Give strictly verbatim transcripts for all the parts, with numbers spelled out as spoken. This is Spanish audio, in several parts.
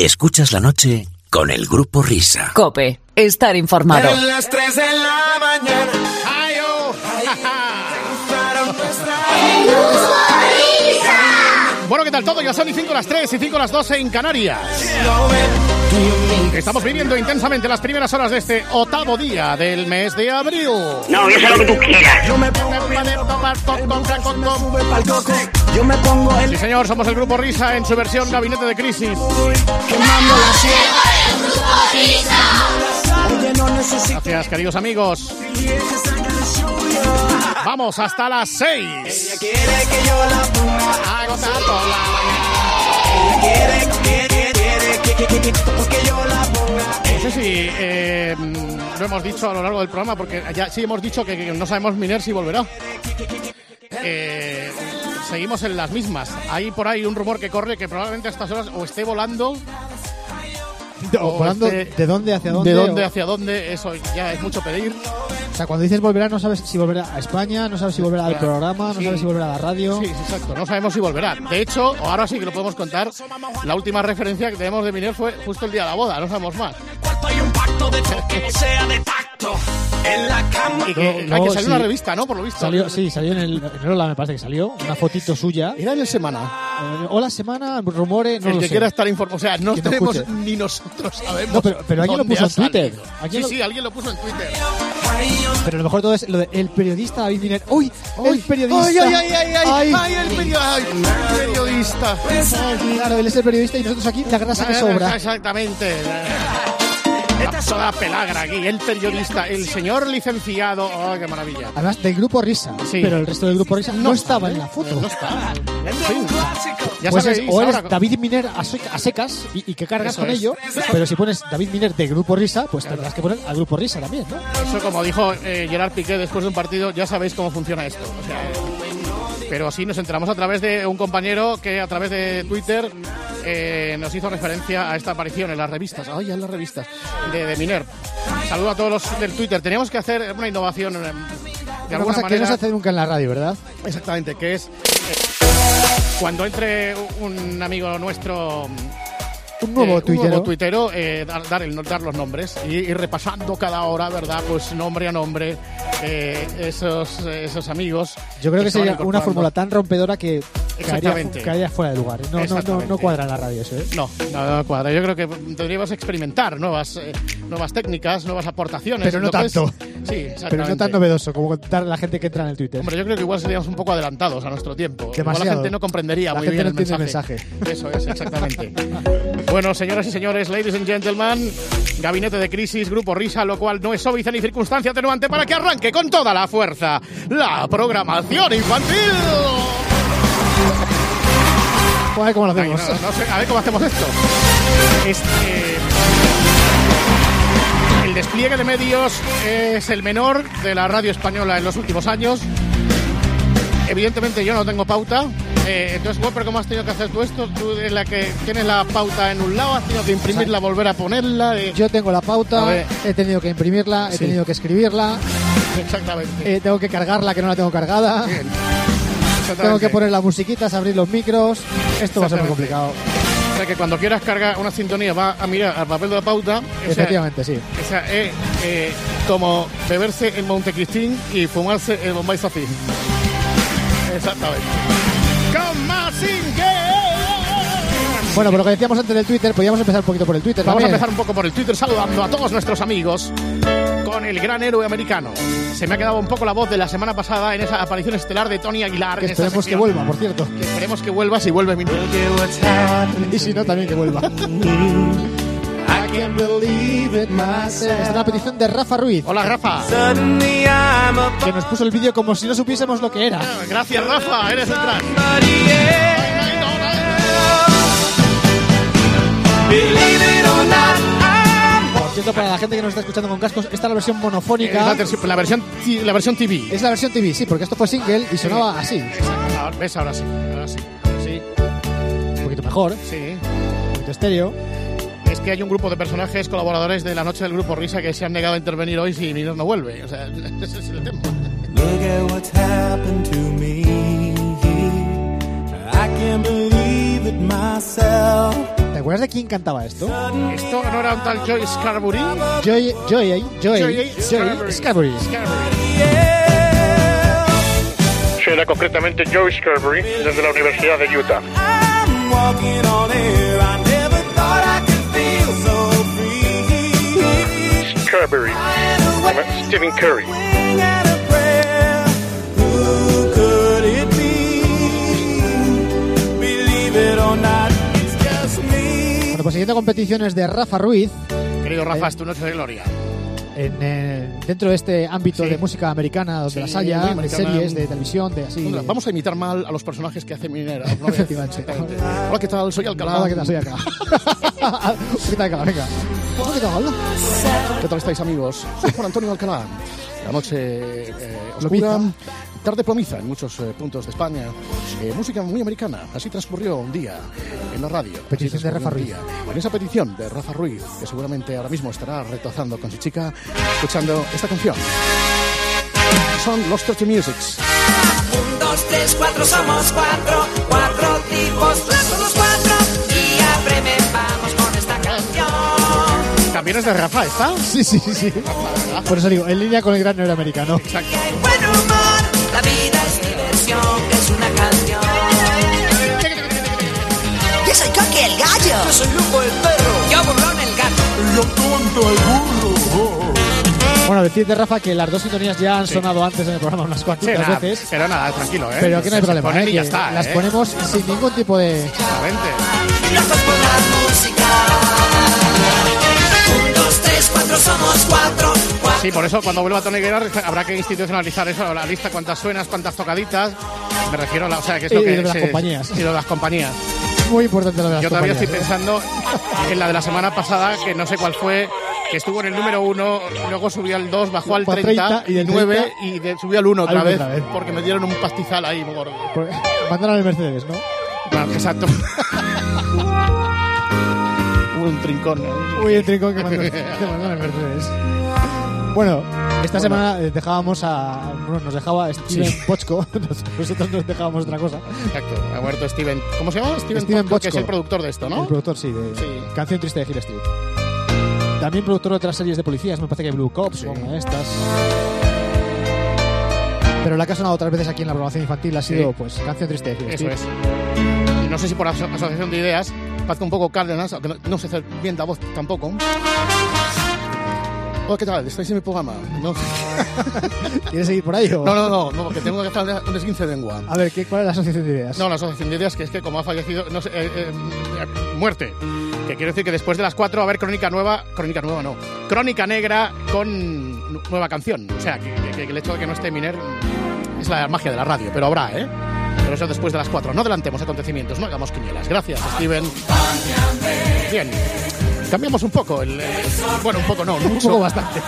Escuchas la noche con el Grupo Risa. COPE. Estar informado. En las tres de la mañana. ¡Ay, oh! Bueno, ¿qué tal todo? Ya son y cinco las tres y cinco las doce en Canarias. Estamos viviendo intensamente las primeras horas de este octavo día del mes de abril. No, yo sé lo que tú quieras. Yo me pongo Yo me pongo el... Sí, señor, somos el Grupo Risa en su versión Gabinete de Crisis. Quemando la sierra. Gracias, queridos amigos. Vamos hasta las seis. Ella quiere que yo la ponga a gozar por la mañana. Ella quiere, quiere, quiere, quiere, quiere que yo la ponga. No sé si eh, lo hemos dicho a lo largo del programa, porque ya sí hemos dicho que, que no sabemos Miner si volverá. Eh, seguimos en las mismas. Hay por ahí un rumor que corre que probablemente a estas horas o esté volando. O volando, este, ¿de dónde hacia dónde? ¿De dónde o... hacia dónde? Eso ya es mucho pedir. O sea, cuando dices volverá, no sabes si volverá a España, no sabes si volverá al programa, no sí. sabes si volverá a la radio. Sí, exacto, no sabemos si volverá. De hecho, ahora sí que lo podemos contar, la última referencia que tenemos de Miner fue justo el día de la boda, no sabemos más. En la cama. Y que, no, no, que salió sí. una revista, ¿no? Por lo visto. Salió, sí, salió en el en Hola, me parece que salió. Una fotito suya. Era en el Semana. Eh, Hola, Semana, rumores, no el lo que sé. quiera estar informado. O sea, no que tenemos no ni nosotros sabemos. No, pero, pero alguien lo puso en Twitter. Sí, lo... sí, alguien lo puso en Twitter. Pero lo mejor de todo es lo de el periodista David Miner. ¡Uy! ¡El periodista! ¡Ay, ay, ay! ¡Ay, ay! ay el periodista! ¡Ay, el periodista! Claro, él es el periodista y nosotros aquí la grasa que sobra. Exactamente. Toda pelagra aquí, el periodista, el señor licenciado. ¡Oh, qué maravilla! Además, del Grupo Risa. Sí. Pero el resto del Grupo Risa no, no estaba en la foto. No estaba. En fin. Ya pues sabéis, es, o eres ahora... David Miner a, a secas y, y que cargas Eso con es. ello. Pero si pones David Miner de Grupo Risa, pues tendrás que poner al Grupo Risa también, ¿no? Eso, como dijo eh, Gerard Piqué después de un partido, ya sabéis cómo funciona esto. O sea, pero sí nos enteramos a través de un compañero que a través de Twitter eh, nos hizo referencia a esta aparición en las revistas. ¡Ay, en las revistas! De, de Miner. Saludo a todos los del Twitter. Teníamos que hacer una innovación de una alguna cosa manera. Que no se hace nunca en la radio, ¿verdad? Exactamente, que es eh, cuando entre un amigo nuestro... Un nuevo eh, tuitero, un nuevo tuitero eh, dar, dar, el, dar los nombres y ir repasando cada hora, ¿verdad? Pues nombre a nombre, eh, esos, esos amigos. Yo creo que, que sería una fórmula tan rompedora que caería, caería fuera de lugar. No, no, no, no cuadra en la radio eso, ¿eh? No, no, no cuadra. Yo creo que tendríamos que experimentar nuevas, eh, nuevas técnicas, nuevas aportaciones. Pero no tanto. Es, sí, exactamente. Pero no tan novedoso como contar a la gente que entra en el Twitter. Hombre, yo creo que igual seríamos un poco adelantados a nuestro tiempo. Demasiado. Igual la gente no comprendería la muy gente bien no el mensaje. el mensaje. Eso es, exactamente. Bueno, señoras y señores, ladies and gentlemen, Gabinete de Crisis, Grupo Risa, lo cual no es óbice ni circunstancia atenuante para que arranque con toda la fuerza la programación infantil. A ver cómo lo hacemos. Ay, no, no sé, a ver cómo hacemos esto. Este, el despliegue de medios es el menor de la radio española en los últimos años. Evidentemente yo no tengo pauta. Eh, entonces, bueno, pero ¿cómo has tenido que hacer tú esto? Tú en la que tienes la pauta en un lado, has tenido que imprimirla, volver a ponerla. Eh. Yo tengo la pauta, he tenido que imprimirla, he sí. tenido que escribirla. Exactamente. Eh, tengo que cargarla, que no la tengo cargada. Bien. Tengo que poner las musiquitas, abrir los micros. Esto va a ser muy complicado. O sea que cuando quieras cargar una sintonía va a mirar al papel de la pauta. Efectivamente, sea, sí. O sea, es eh, como beberse el Montecristín y fumarse el Bombay Safi. Exactamente. Con Mazinger. Bueno, por lo que decíamos antes del Twitter, podríamos empezar un poquito por el Twitter. Vamos también. a empezar un poco por el Twitter saludando a todos nuestros amigos con el gran héroe americano. Se me ha quedado un poco la voz de la semana pasada en esa aparición estelar de Tony Aguilar. Que esperemos que vuelva, por cierto. Que esperemos que vuelva si vuelve mi... Y si no, también que vuelva. Es una petición de Rafa Ruiz. Hola, Rafa. Que nos puso el vídeo como si no supiésemos lo que era. Gracias, Rafa. Eres el crack. Por cierto, para la gente que nos está escuchando con cascos, esta es la versión monofónica. Es la, la, versión, la versión T V. Es la versión T V, sí, porque esto fue single y sonaba sí. así. Ahora, ¿ves? Ahora sí. Ahora sí. Ahora sí. Un poquito mejor. Sí. Un poquito estéreo. Es que hay un grupo de personajes colaboradores de la noche del Grupo Risa que se han negado a intervenir hoy si Miner no vuelve. O sea, ese es el tema. Look at what's happened to me. I can't believe it myself. Da acuerdas de quién cantaba esto? ¿Esto no era un tal Joy Scarbury? Joy, Joy, Joy, Joy Joy Scarbury. Sí, era concretamente Joy Scarbury, desde la Universidad de Utah. Scarbury, Stephen Curry. Bueno, pues siguiendo competiciones de Rafa Ruiz. Querido Rafa, eh, es tu noche de gloria. En, eh, dentro de este ámbito sí. de música americana, donde sí, las haya, de series, de televisión, de así. De... Vamos a imitar mal a los personajes que hacen Minera. ¿No? Efectivamente. Hola, ¿qué tal? Soy Alcalá. Hola, ¿qué tal? Soy Alcalá. ¿Qué tal, Alcalá? Venga. ¿Qué tal, Alcalá? ¿Qué tal estáis, amigos? Soy Juan Antonio Alcalá. La noche eh, oscura, tarde plomiza en muchos eh, puntos de España. Eh, música muy americana. Así transcurrió un día en la radio. Petición de Rafa Ruiz. En esa petición de Rafa Ruiz, que seguramente ahora mismo estará retozando con su chica, escuchando esta canción. Son los Dirty Musics. Un, dos, tres, cuatro, somos cuatro. Cuatro tipos, somos cuatro. Y a breve vamos con esta canción. ¿También es de Rafa esta? Sí, sí, sí, sí. Por eso digo, en línea con el gran norteamericano. Exacto. Y hay buen humor, la vida es diversión, es una canción. Yo soy Coqui el gallo. Yo soy Lupo el perro. Yo Burlón el gato. Yo Tonto el burro. Bueno, decir de Rafa que las dos sintonías ya han sí. sonado antes en el programa unas cuantas sí, nada, veces. Pero nada, tranquilo, ¿eh? Pero aquí no hay se problema, ponen ¿eh? y ya está, las ¿eh? ponemos sin ningún tipo de... Exactamente. Locos por la música. Un, dos, tres, cuatro, somos cuatro. cuatro. Sí, por eso cuando vuelva Tony Guerra habrá que institucionalizar eso, la lista, cuántas suenas, cuántas tocaditas. Me refiero a la, o sea, que es lo y, que... y de las se, compañías. Y lo de las compañías. Muy importante lo de las Yo todavía compañías, estoy ¿eh? pensando en la de la semana pasada, que no sé cuál fue, que estuvo en el número uno, luego subió al dos, bajó al treinta, y del nueve treinta, y de, subió al uno otra, al vez, otra vez, porque me dieron un pastizal ahí muy gordo. Por... Mandaron al Mercedes, ¿no? Claro, exacto. Hubo un trincón. ¿no? Uy, el trincón que mandó, que mandó al Mercedes. Bueno, esta bueno. semana dejábamos a... Bueno, nos dejaba Steven sí. Bochco. Nosotros nos dejábamos otra cosa. Exacto, ha muerto Steven... ¿Cómo se llama? Steven, Steven Bochco, que es el productor de esto, ¿no? El productor, sí, de sí. Canción Triste de Hill Street. También productor de otras series de policías, me parece que Blue Cops, sí. Bueno, estas... Pero la que ha sonado otras veces aquí en la programación infantil ha sido, sí. pues, Canción Triste de Hill Street. Eso es. Y no sé si por aso asociación de ideas, parece un poco Cárdenas, aunque no, no sé hacer bien la voz tampoco. Hola, ¿qué tal? ¿Estáis en mi programa? ¿No? ¿Quieres seguir por ahí o...? No, no, no, no, porque tengo que hacer un esguince de lengua. A ver, ¿qué, ¿cuál es la asociación de ideas? No, la asociación de ideas que es que como ha fallecido... No sé, eh, eh, muerte. Que quiero decir que después de las cuatro va a haber crónica nueva... Crónica nueva no. Crónica negra con nueva canción. O sea, que, que, que el hecho de que no esté Miner es la magia de la radio, pero habrá, ¿eh? Pero eso después de las cuatro. No adelantemos acontecimientos, no hagamos quinielas. Gracias, Steven. Bien. Cambiamos un poco, el, el, bueno, un poco no, mucho. Un poco bastante.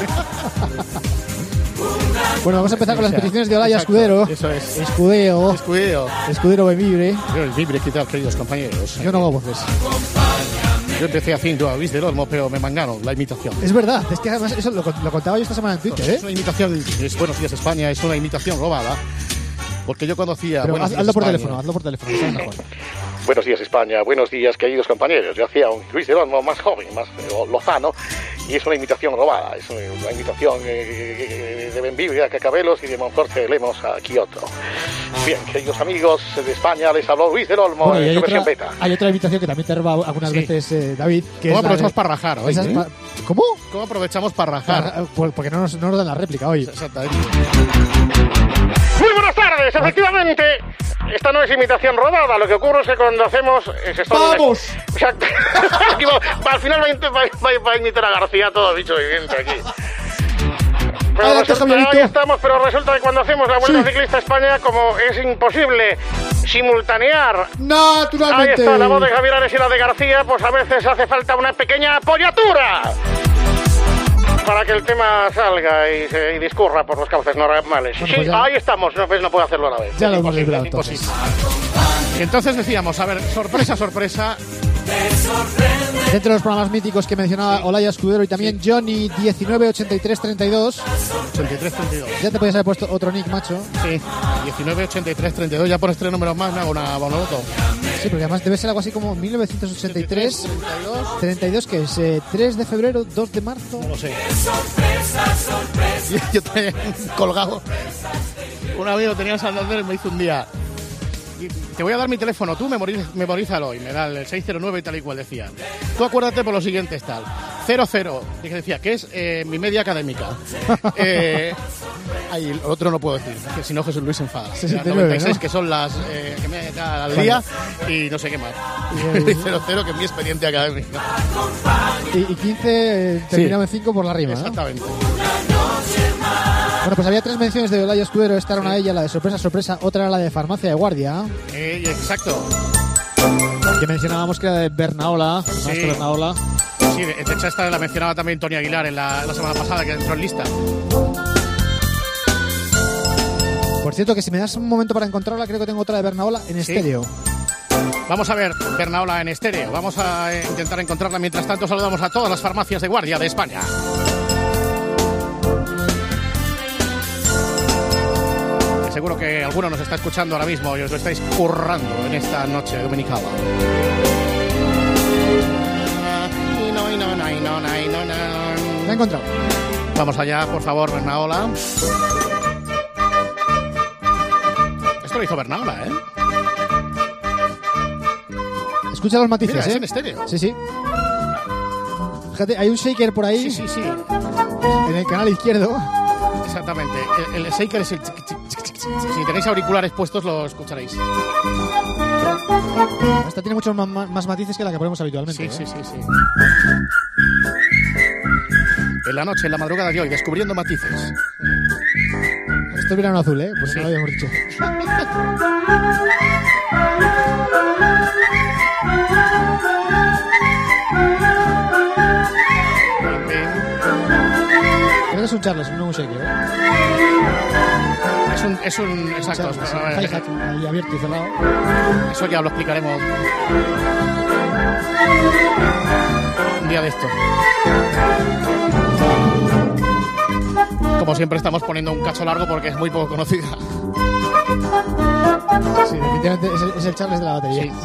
Bueno, vamos a empezar con las peticiones de Olaya Escudero. Eso es. Escudero. Escudero. Escudero Benvibre. Yo el vibre, ¿qué tal, queridos compañeros? Yo no hago voces. Yo empecé haciendo Luis del Olmo, pero me mangaron la imitación. Es verdad, es que además eso lo, lo contaba yo esta semana en Twitter, ¿eh? Es una imitación, es Buenos Días España, es una imitación robada. Porque yo conocía... Pero haz, hazlo por teléfono, hazlo por teléfono, está mejor. Buenos días España, buenos días queridos compañeros. Yo hacía un Luis del Olmo más joven, más eh, lozano, y es una imitación robada, es una, una imitación eh, de Benvibre a Cacabelos y de Monforte Lemos a Kioto. Bien, queridos amigos de España, les habló Luis del Olmo bueno, en su otra, versión beta. Hay otra imitación que también te he robado algunas sí. veces, eh, David. Que ¿Cómo es aprovechamos de, para rajar hoy? ¿eh? Pa ¿Cómo? ¿Cómo aprovechamos para rajar? Para, porque no nos, no nos dan la réplica hoy. Exactamente. Muy buenas tardes, efectivamente. Esta no es imitación rodada, lo que ocurre es que cuando hacemos... Es esto ¡Vamos! De... Exacto. Al final va a, va, va a imitar a García, todo dicho evidente aquí. Pero Adelante, resulta, ahí estamos, pero resulta que cuando hacemos la Vuelta sí. Ciclista a España, como es imposible simultanear... Naturalmente. Ahí está, la voz de Javier Ares y la de García, pues a veces hace falta una pequeña apoyatura para que el tema salga y, se, y discurra por los cauces normales. Bueno, sí, pues ahí estamos, no, pues no puedo hacerlo a la vez. Ya es lo hemos librado entonces. Y entonces decíamos, a ver, sorpresa, sorpresa, Dentro de los programas míticos que mencionaba Olaya Escudero y también sí. Johnny diecinueve ochenta y tres treinta y dos. ochenta y tres treinta y dos. Ya te podías haber puesto otro nick, macho. Sí, diecinueve ochenta y tres treinta y dos. Ya pones tres números más, me hago una bonoloto. Sí, porque además debe ser algo así como mil novecientos ochenta y tres treinta y dos, que es eh, tres de febrero, dos de marzo. No lo sé. Yo te he colgado. Un amigo tenía en Santander y me hizo un día. Te voy a dar mi teléfono, tú memoriz, memorízalo. Y me da el seis cero nueve y tal y cual decía. Tú acuérdate por lo siguiente, tal. cero cero. Y que decía, que es eh, mi media académica. eh, ahí, el otro no puedo decir, que si no Jesús Luis se enfada. sesenta y nueve, noventa y seis, ¿no? ¿no? Que son las eh, que me da al día y no sé qué más. Y cero cero, que es mi expediente académico. Y, y quince eh, terminaba sí. en cinco por la rima. Exactamente. ¿no? Bueno, pues había tres menciones de Olaya Escudero. Esta era una de ellas, la de sorpresa, sorpresa. Otra era la de farmacia de guardia. Eh, exacto. Que mencionábamos que era de Bernaola. Sí. Bernaola. Sí, de hecho esta la mencionaba también Tony Aguilar en la, la semana pasada, que entró en lista. Por cierto, que si me das un momento para encontrarla, creo que tengo otra de Bernaola en ¿Sí? estéreo. Vamos a ver Bernaola en estéreo. Vamos a intentar encontrarla. Mientras tanto, saludamos a todas las farmacias de guardia de España. Seguro que alguno nos está escuchando ahora mismo y os lo estáis currando en esta noche dominical. La he encontrado. Vamos allá, por favor, Bernaola. Esto lo hizo Bernaola, ¿eh? Escucha los matices, Mira, ¿eh? es en estéreo. Sí, sí. Fíjate, hay un shaker por ahí. Sí, sí, sí. En el canal izquierdo. Exactamente. El, el shaker es el... Chic, chic, chic, chic. Si tenéis auriculares puestos, lo escucharéis. Esta tiene muchos más, más matices que la que ponemos habitualmente. Sí, ¿eh? sí, sí, sí. En la noche, en la madrugada de hoy, descubriendo matices. Esto es verano azul, ¿eh? Pues sí. no lo habíamos dicho. Creo que es un Charles, no un shaker, ¿eh? Es un, es un, exacto. Charles, a ver, hi-hat, ahí abierto y cerrado. eso ya lo explicaremos un día de esto. Como siempre estamos poniendo un cacho largo porque es muy poco conocida. Sí, definitivamente es el, es el Charles de la batería. Sí.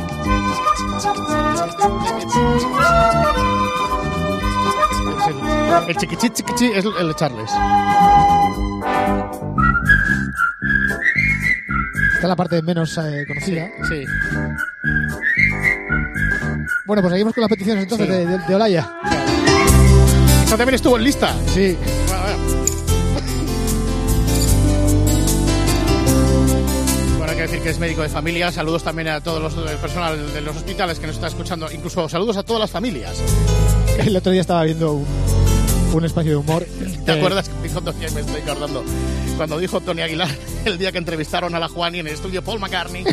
El chiquichi chiquichi es el Charles. Esta es la parte menos eh, conocida. Sí, sí. Bueno, pues seguimos con las peticiones entonces Sí. de, de, de Olaya. Esta también estuvo en lista. Sí. Bueno, bueno. Bueno, hay que decir que es médico de familia. Saludos también a todos los el personal de los hospitales que nos está escuchando. Incluso saludos a todas las familias. El otro día estaba viendo un, un espacio de humor. ¿Te eh, acuerdas que dijo Tony? Me estoy acordando. Cuando dijo Tony Aguilar el día que entrevistaron a la Juani en el estudio Paul McCartney.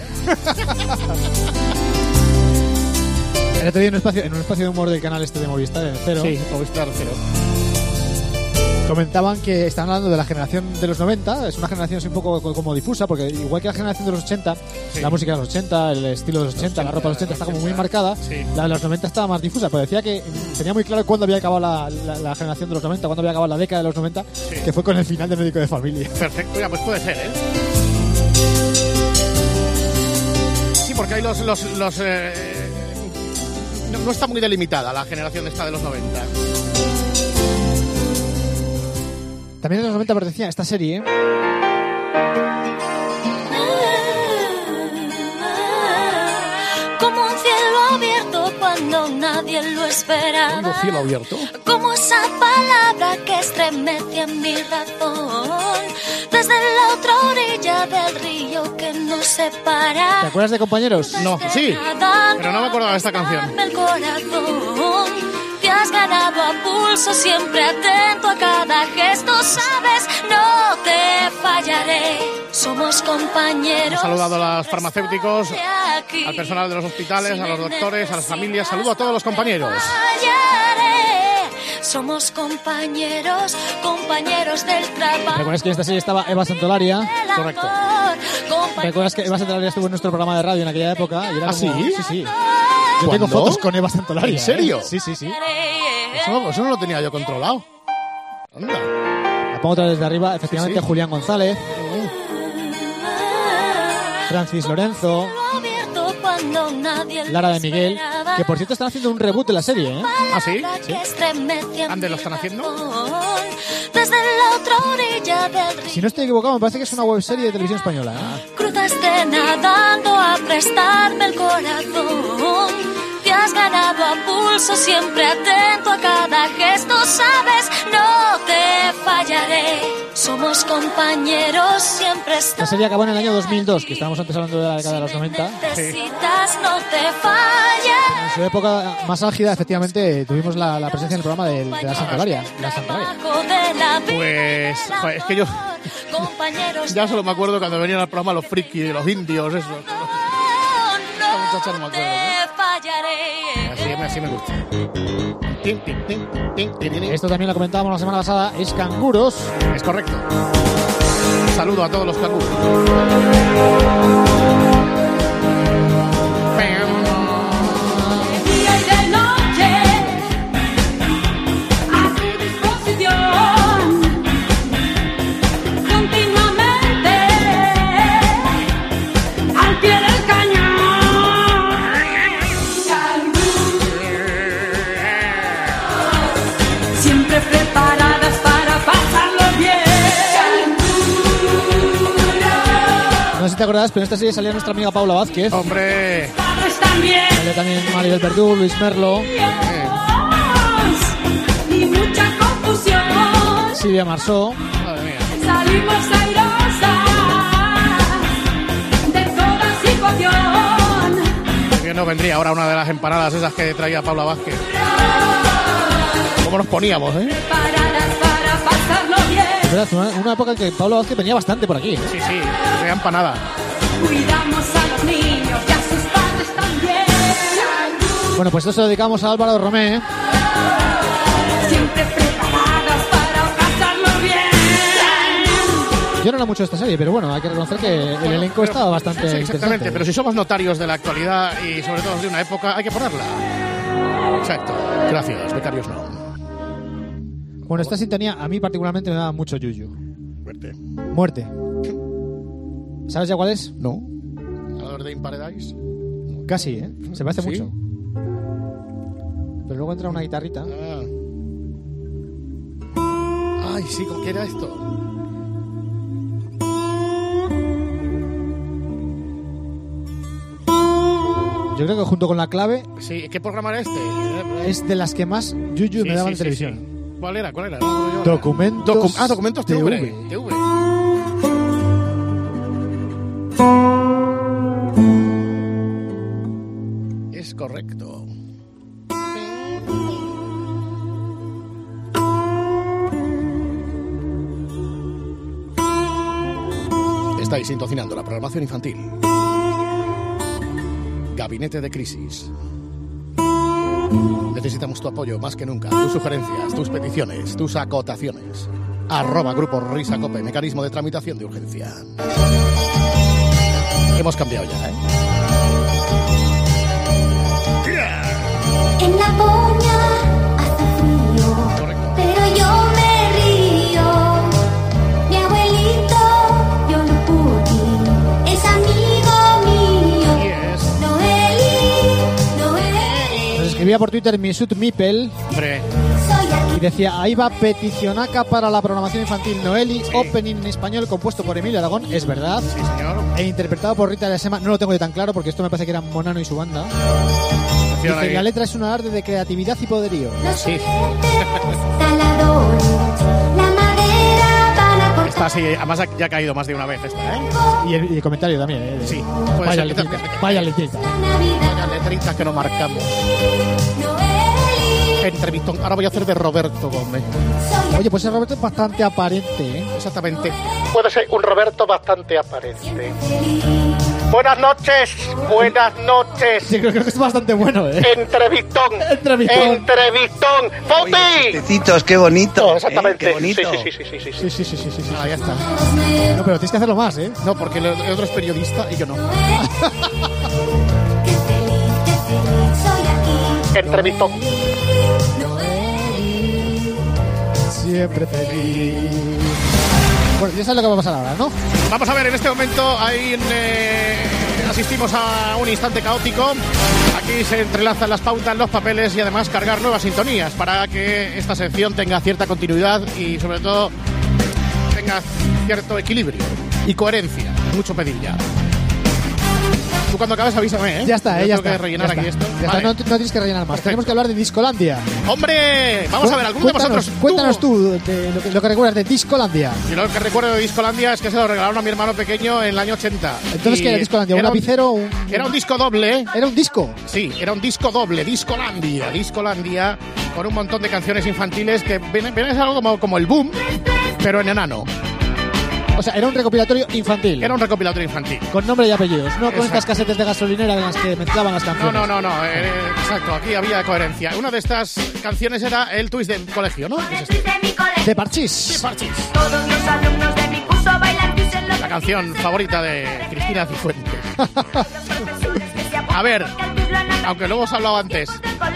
El otro día en un espacio, en un espacio de humor del canal este de Movistar, en el Cero, Sí, Movistar Cero. comentaban que están hablando de la generación de los noventa. Es una generación así un poco co- como difusa, porque igual que la generación de los ochenta, Sí. la música de los ochenta, el estilo de los ochenta, la ropa de los ochenta está como muy marcada. Sí. La de los noventa estaba más difusa, pero decía que tenía muy claro cuándo había acabado la, la, la generación de los noventa, cuándo había acabado la década de los noventa, Sí. que fue con el final de Médico de Familia. Perfecto, ya, pues puede ser, ¿eh? Sí, porque hay los... los, los eh, no, no está muy delimitada la generación esta de los noventa. También en los noventa pertenecía a esta serie, ¿eh? Como un cielo abierto cuando nadie lo esperaba. Tengo cielo abierto. Como esa palabra que estremece en mi razón. Desde la otra orilla del río que nos separa. ¿Te acuerdas de Compañeros? No, sí, pero no me acordaba de esta canción. El corazón. Te has ganado a pulso, siempre atento a cada gesto, sabes, no te fallaré. Somos compañeros. He saludado a los farmacéuticos, al personal de los hospitales, a los doctores, a las familias. Saludo a todos los compañeros. Somos compañeros, compañeros del trabajo. ¿Recuerdas que en esta serie estaba Eva Santolaria? Correcto. ¿Recuerdas que Eva Santolaria estuvo en nuestro programa de radio en aquella época? Y era ¿Ah, como- sí? Sí, sí. Yo tengo ¿Cuándo? fotos con Eva Santolaria. ¿En serio? ¿eh? Sí, sí, sí. Eso no, eso no lo tenía yo controlado. Anda. La pongo otra vez desde arriba. Efectivamente, Sí, sí. Julián González, Francis Lorenzo, Lara de Miguel, que por cierto están haciendo un reboot de la serie, ¿eh? ¿Ah, sí? Sí. ¿Dónde lo están haciendo? Desde la otra orilla del río. Si no estoy equivocado, me parece que es una webserie de televisión española, ¿eh? Cruzaste nadando a prestarme el corazón. Te has ganado a pulso, siempre atento a cada gesto. Sabes, no te fallaré. Somos compañeros, siempre La estás. serie acabó en el año dos mil dos, que estábamos antes hablando de la década de los noventa. Necesitas, no te falles. En su época más álgida, efectivamente, tuvimos la, la presencia en el programa de, de la Santolaria. La Santolaria. Pues, joder, es que yo Compañeros ya solo me acuerdo cuando venían al programa los frikis de los indios, eso. Esta muchacha no me acuerdo, ¿eh? Así, así me gusta. Tin, tin, tin, tin, tin, tin. Esto también lo comentábamos la semana pasada, es Canguros. Es correcto. Un saludo a todos los canguros. Día y de noche a tu disposición, continuamente al pie del cañón. Siempre preparadas para pasarlo bien. No sé si te acordás, pero en esta serie salía nuestra amiga Paula Vázquez. Hombre, Padres también. Salía también Maribel Verdú, Luis Merlo, Y mucha confusión. Silvia Marsó. madre mía. Salimos airosas de toda situación. Que no vendría ahora una de las empanadas esas que traía Paula Vázquez. ¿Cómo nos poníamos, eh? Paradas para pasarlo bien. Es verdad, una, una época en que Paula Vázquez venía bastante por aquí, ¿eh? Sí, sí, traía empanada. Cuidamos a los niños y a sus padres también. Bueno, pues esto se lo dedicamos a Álvaro Romé, ¿eh? Siempre preparadas para pasarlo bien. Yo no era mucho de esta serie, pero bueno, hay que reconocer que el elenco estaba bastante Sí, exactamente, interesante. pero si somos notarios de la actualidad y sobre todo de una época, hay que ponerla. Exacto. Gracias, becarios no. Bueno, esta sintonía a mí particularmente me da mucho yuyu. Fuerte. Muerte. ¿Sabes ya cuál es? No. ¿Salvador de In Paradise? Casi, ¿eh? Se parece ¿Sí? mucho. Pero luego entra una guitarrita. Ah. Ay, sí, ¿con qué era esto? Yo creo que junto con La Clave Sí, ¿qué programa era este? es de las que más yuyu Sí, me daban sí, en sí, televisión. sí. ¿Cuál era? ¿Cuál era? No me acuerdo yo ahora. Documentos Docu- ah, Documentos T V. T V. T V. Es correcto. Estáis sintonizando la programación infantil. Gabinete de Crisis. Necesitamos tu apoyo más que nunca. Tus sugerencias, tus peticiones, tus acotaciones. Arroba Grupo Risa Cope, mecanismo de tramitación de urgencia. Hemos cambiado ya, ¿eh? En la boña hace frío, Correcto. pero yo me río. Mi abuelito, John Putin, es amigo mío. Yes. Noeli, Noeli, Nos escribía por Twitter Misut Mipel Hombre, soy aquí. y decía: ahí va peticionaca para la programación infantil Noeli, opening en español compuesto por Emilio Aragón. Es verdad. sí, señor. E interpretado por Rita de la Sema. No lo tengo yo tan claro porque esto me parece que era Monano y su banda. Atención Dice, ahí. la letra es un alarde de creatividad y poderío. Los Sí. juguetes, taladores, la madera van a cortar. Esta sí, además ya ha caído más de una vez esta, ¿eh? Y el, y el comentario también, ¿eh? De- Sí, puede Vaya ser que letrita, también. vaya letrita. Navidad, Las letritas que nos marcamos. Noeli, Entrevistón. Ahora voy a hacer de Roberto Gómez. soy Oye, pues el Roberto es bastante aparente, ¿eh? Exactamente. Puede ser un Roberto bastante aparente. Buenas noches, buenas noches. Sí, creo, creo que es bastante bueno, ¿eh? Entrevistón. Entrevistón. Entrevistón. ¡Foti! Chistecitos, qué bonito. No, exactamente. ¿eh? Qué bonito. Sí, sí, sí, sí, sí, sí. Sí, sí, sí, sí, sí, sí. Ah, ya está. No, pero tienes que hacerlo más, ¿eh? No, porque el el otro es periodista y yo no. Qué feliz, qué feliz soy entrevistó. Siempre feliz. Bueno, ya sabes lo que va a pasar ahora, ¿no? Vamos a ver, en este momento ahí eh, asistimos a un instante caótico. Aquí se entrelazan las pautas, los papeles y además cargar nuevas sintonías para que esta sección tenga cierta continuidad y sobre todo tenga cierto equilibrio y coherencia. Mucho pedir ya. Tú cuando acabes avísame, ¿eh? Ya está, Yo eh, ya tengo está. que rellenar ya aquí está. esto. Ya Vale. está, no, no tienes que rellenar más. Perfecto. Tenemos que hablar de Discolandia. ¡Hombre! Vamos a ver, ¿alguno de Cuéntanos, vosotros cuéntanos tuvo? tú de lo, que, lo que recuerdas de Discolandia. Yo lo que recuerdo de Discolandia es que se lo regalaron a mi hermano pequeño en el año ochenta. Entonces, Y ¿qué era Discolandia? ¿Un era lapicero? Un... Era un disco doble. ¿Era un disco? Sí, era un disco doble, Discolandia. Discolandia, con un montón de canciones infantiles que viene, viene a ser algo como, como el Boom, pero en enano. O sea, era un recopilatorio infantil. Era un recopilatorio infantil. Con nombre y apellidos, no con Exacto. estas casetes de gasolinera en las que mezclaban las No, canciones. no, no, no, eh, exacto, aquí había coherencia. Una de estas canciones era el twist del colegio, ¿no? Es este. De Parchís. De Parchís. Todos los alumnos de mi curso bailan twist en los La canción favorita de Cristina Cifuentes. A ver, aunque lo hemos hablado antes,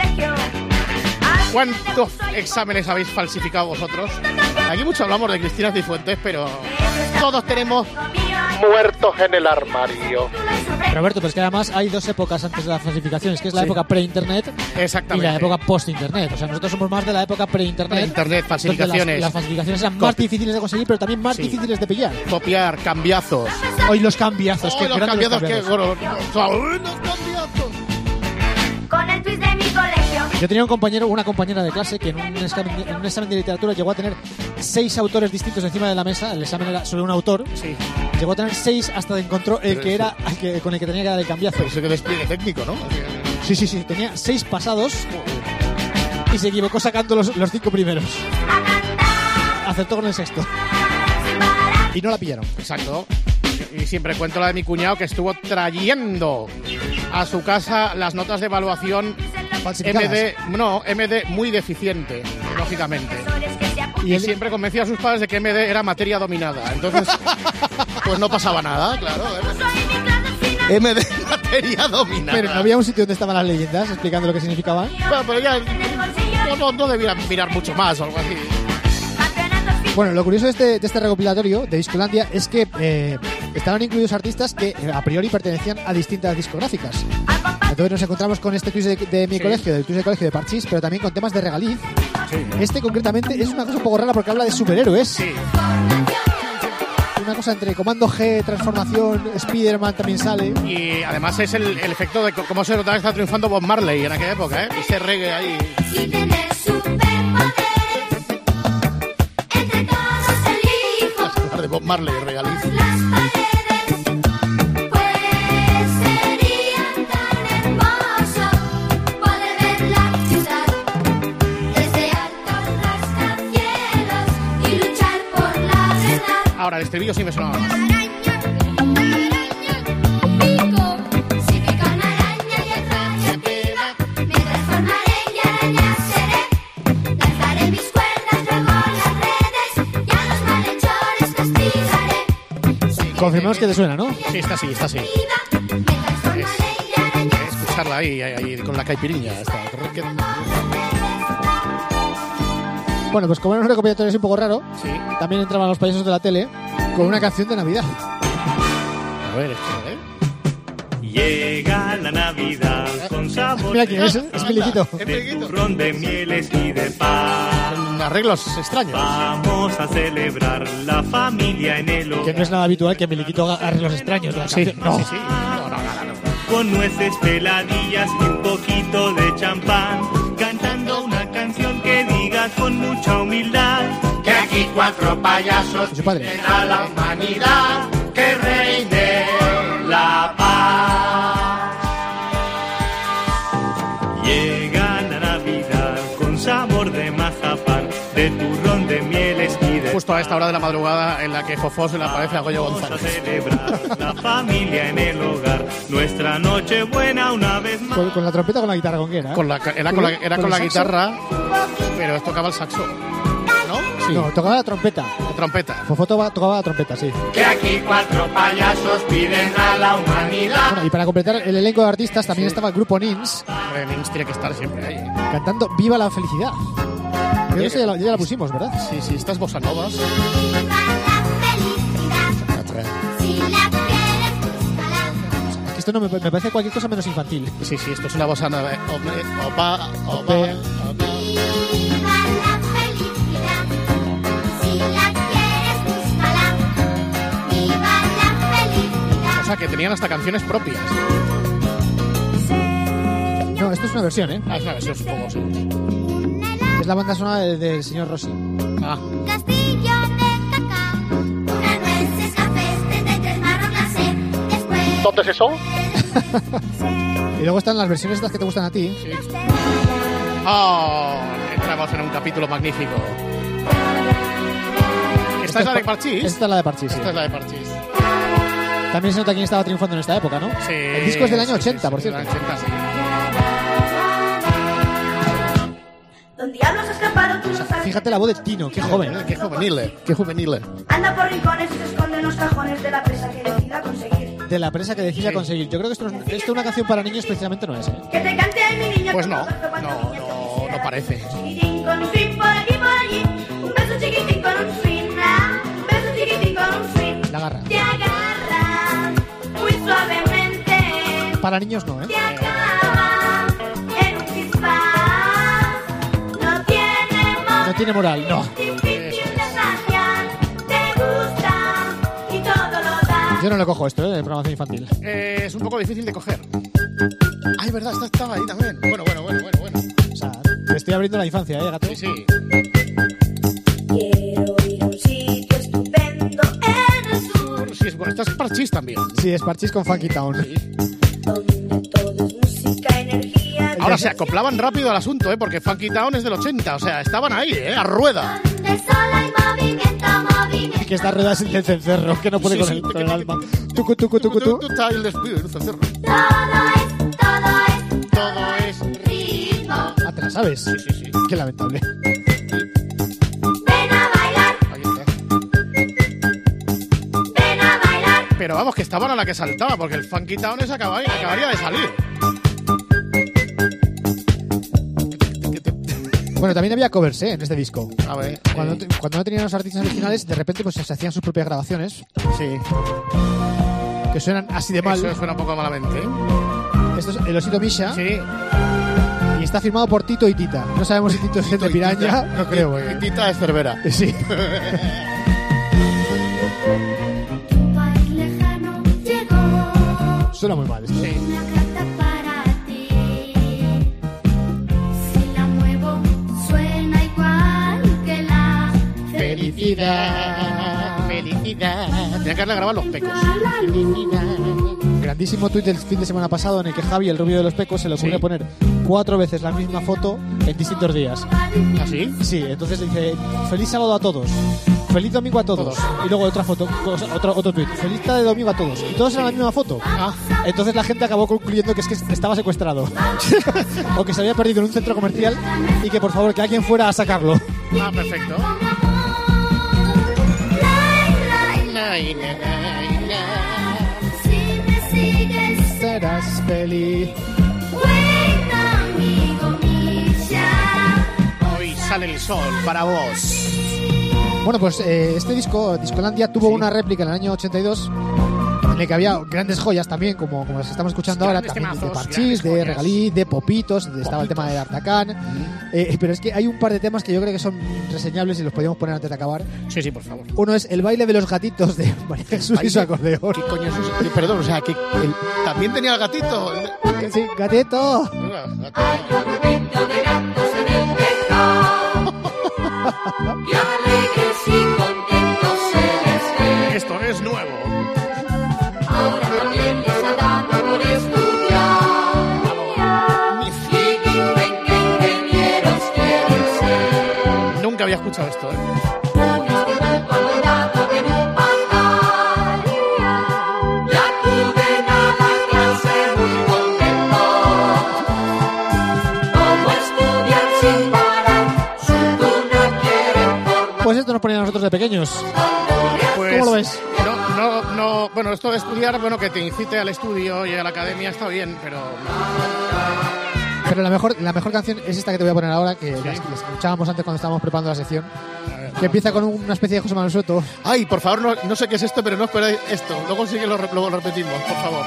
¿cuántos exámenes habéis falsificado vosotros? Aquí mucho hablamos de Cristina Cifuentes, pero todos tenemos muertos en el armario. Roberto, pero es que además hay dos épocas antes de las falsificaciones, que es la Sí. época pre-internet y Exactamente. la época post-internet. O sea, nosotros somos más de la época pre-internet. Pre-internet, donde falsificaciones. Las, las falsificaciones eran Cop- más difíciles de conseguir, pero también más Sí. difíciles de pillar. Copiar, cambiazos. Hoy los cambiazos, Oh, que los grandes cambiazos que... cambiazos. ¡Uy, los cambiazos! con el twist de mi colegio. Yo tenía un compañero, una compañera de clase que en un, examen, en un examen de literatura llegó a tener seis autores distintos encima de la mesa. El examen era sobre un autor. Sí. Llegó a tener seis hasta que encontró el Pero que eso- era el que, con el que tenía que dar el cambiazo. Pero eso que despliegue técnico, ¿no? Sí, sí, sí. Tenía seis pasados y se equivocó sacando los, los cinco primeros. Acertó con el sexto. Y no la pillaron. Exacto. Y siempre cuento la de mi cuñado que estuvo trayendo a su casa las notas de evaluación Falsificadas. M D, no, M D muy deficiente, lógicamente. Y Y él- siempre convencía a sus padres de que M D era materia dominada. Entonces, pues no pasaba nada, claro. M D materia dominada. Pero no había un sitio donde estaban las leyendas explicando lo que significaban. Bueno, pero ya no, no, no debía mirar mucho más o algo así. Bueno, lo curioso de este, de este recopilatorio de Discolandia es que eh, estaban incluidos artistas que eh, a priori pertenecían a distintas discográficas. Entonces nos encontramos con este twist de, de mi Sí. colegio, del twist de colegio de Parchís, pero también con temas de regaliz. Sí. Este concretamente es una cosa un poco rara porque habla de superhéroes. Sí. Una cosa entre Comando G, Transformación, Spider-Man también sale. Y además es el, el efecto de c- cómo se notaba que está triunfando Bob Marley en aquella época, ¿eh? Ese reggae ahí. Y tener superpoderes. Entre todos elijo Las de Bob Marley, regaliz. las paredes. Pues sería tan hermoso poder ver la ciudad desde altos rascacielos y luchar por la verdad. Ahora, el estribillo sí me sonaba más. Araña, araña, pico. Si pica una araña y el radioactiva, me transformaré y araña seré. Lanzaré mis cuerdas, luego las redes y a los malhechores castigaré. Confirmamos que te suena, ¿no? Sí, está así, está así. Me transformaré y araña Escucharla ahí, ahí, ahí, con la caipiriña. Esta. Bueno, pues como era un recopilatorio así un poco raro, Sí. también entraban los payasos de la tele con una canción de Navidad. A ver, esto, ¿eh? Llega la Navidad con sabor Mira quién es, ¿eh? Es Miliquito. de turrón, de mieles y de pan. Con arreglos extraños. Vamos a celebrar la familia en el Que hogar no es nada habitual que Miliquito haga arreglos extraños de la Sí, canción. No. sí, sí. No, no, nada, no. con nueces, peladillas y un poquito de champán, cantando una canción que diga con mucha humildad Que aquí cuatro payasos Y su padre. piden a la humanidad que reine la paz. Llega la Navidad con sabor de mazapán, de turrón, de mieles y de Justo a esta hora de la madrugada en la que Fofó se le aparece a Goyo Vamos a González. celebrar la familia en el hogar, nuestra noche buena una vez más. Con, con la trompeta o con la guitarra, ¿con qué era? Con la, era con la, era ¿Con con la el saxo? guitarra, pero tocaba el saxo. ¿No? Sí. No, tocaba la trompeta. La trompeta. Fofó tocaba, tocaba la trompeta, sí. que aquí cuatro payasos piden a la humanidad. Bueno, y para completar el elenco de artistas también estaba el grupo Nins, de Links tiene que estar siempre ahí. Cantando Viva la felicidad. Creo que esa ya la, ya la pusimos, ¿verdad? Sí, sí, estas bossa novas. Si la quieres, búscala. Esto no me, me parece cualquier cosa menos infantil. Sí, sí, esto es una bossa nova. Hombre, opa, opa, Ope. opa. Viva la felicidad. Si la quieres, búscala. Viva la felicidad. O sea, que tenían hasta canciones propias. No, esto es una versión, ¿eh? Ah, es una versión, supongo, sí. Es la banda sonora del, del señor Rossi. Ah, Castillo de cacao. Unas nueces, cafés, treinta y tres marrón glacé. Después. ¿dónde es eso? Y luego están las versiones estas que te gustan a ti. Sí. Oh, entramos en un capítulo magnífico. ¿Esta es la de Parchís? Esta es la de Parchís, sí. Esta es la de Parchís. También se nota quién estaba triunfando en esta época, ¿no? Sí. El disco es del año sí, ochenta, sí, por sí, cierto. del ochenta, sí. ¿Dónde diablos has escapado tú? No sabes. Fíjate la voz de Tino, qué joven. Qué juvenil, qué juvenil. Anda por rincones y se esconde en los cajones de la presa que decida conseguir. De la presa que decida Sí. conseguir. Yo creo que esto, no es- esto una canción para niños precisamente no es, ¿eh? Que te cante ay, mi niño. Pues que no, todo fue cuando no, niña te no, quisiera. no parece. Chiquitín con un swing por aquí por allí. Un beso chiquitín con un swing. ah, Un beso chiquitín con un swing. La garra. Te agarra muy suavemente. Para niños no, ¿eh? Te acaba en un chispaz. No tiene modo. No tiene moral, no. Difícil de saciar. Te gusta y todo lo da. Yo no le cojo esto, ¿eh? De programación infantil. Eh, es un poco difícil de coger. Ay, verdad, esta estaba ahí también. Bueno, bueno, bueno, bueno, bueno. O sea, te estoy abriendo la infancia, ¿eh, gato? Sí, sí. Quiero ir a un sitio estupendo en el sur, Sí, bueno, esta es Parchís también. Sí, es Parchís con Funky Town. donde todo es música, energía. Ahora se acoplaban rápido al asunto, ¿eh? Porque Funky Town es del ochenta, o sea, estaban ahí, ¿eh? A rueda. Donde solo hay movimiento, movimiento. Y que esta rueda es el del cencerro, que no puede Sí, con sí. el, con el alma. Tucu, tucu, tucu, tu. Todo es, todo es Todo es ritmo. Ah, te la sabes. Sí, sí, sí. Qué lamentable. Ven a bailar, Ahí está. ven a bailar. Pero vamos, que estaban a la que saltaba, porque el Funky Town ese acababa- acabaría de salir. Bueno, también había covers, ¿eh? En este disco. A ver. Cuando, eh, te- cuando no tenían los artistas originales, de repente pues se hacían sus propias grabaciones, sí. que suenan así de mal. Eso suena un poco malamente. ¿eh? Esto es El Osito Misha, Sí. y está firmado por Tito y Tita. No sabemos si Tito es el de Piraña, no creo. Y, ¿eh? y Tita es Cervera. Sí. Un país lejano llegó Suena muy mal esto. Sí. una carta para ti. Si la muevo, suena igual que la Felicidad, felicidad. Tenía que haberle grabado los pecos. Grandísimo tuit del fin de semana pasado en el que Javi, el rubio de los pecos, se le ocurrió Sí. poner cuatro veces la misma foto en distintos días. ¿Así? Sí, entonces dice, feliz sábado a todos, feliz domingo a todos. Y luego otra foto, o sea, otro, otro tuit, feliz tarde de domingo a todos. Y todos eran la misma foto. Entonces la gente acabó concluyendo que es que estaba secuestrado. O que se había perdido en un centro comercial y que por favor que alguien fuera a sacarlo. Ah, perfecto. Nay, nay, nay. Si me sigues, Serás feliz. buen amigo Misha. Hoy sale el sol para vos. Bueno, pues eh, este disco, Discolandia, tuvo una réplica en el año ochenta y dos en el que había grandes joyas también, como, como las que estamos escuchando ahora, Grandes también de temazos, Parchís, grandes de joyas. Regalí, de Popitos, de- estaba el tema de Artacán. Eh, pero es que hay un par de temas que yo creo que son reseñables y los podríamos poner antes de acabar. Sí, sí, por favor. Uno es El baile de los gatitos de María Jesús y su acordeón. ¿Qué coño es eso? Eh, Perdón, o sea, que el- también tenía el gatito. Que sí, gatito. Mira, gato. Grupito de gatos en el tejado, y alegres y contentos se les ve. Esto es nuevo. Ahora también les ha dado por estudiar. Y dicen que ingenieros quieren ser. Nunca había escuchado esto, ¿eh? Un instituto abandonado de un pajar, y acuden a la clase muy contentos. Como estudian sin parar, su turno quieren formar. Pues esto nos ponía a nosotros de pequeños. Pues, ¿Cómo lo ves? No, no, no. Bueno, esto de estudiar, bueno, que te incite al estudio y a la academia está bien, pero. Pero la mejor, la mejor canción es esta que te voy a poner ahora, que Sí. las, las escuchábamos antes cuando estábamos preparando la sección, A ver, que empieza con una especie de José Manuel Soto. Ay, por favor, no, no sé qué es esto, pero no esperéis esto. Luego sí que lo, re- lo repetimos, por favor.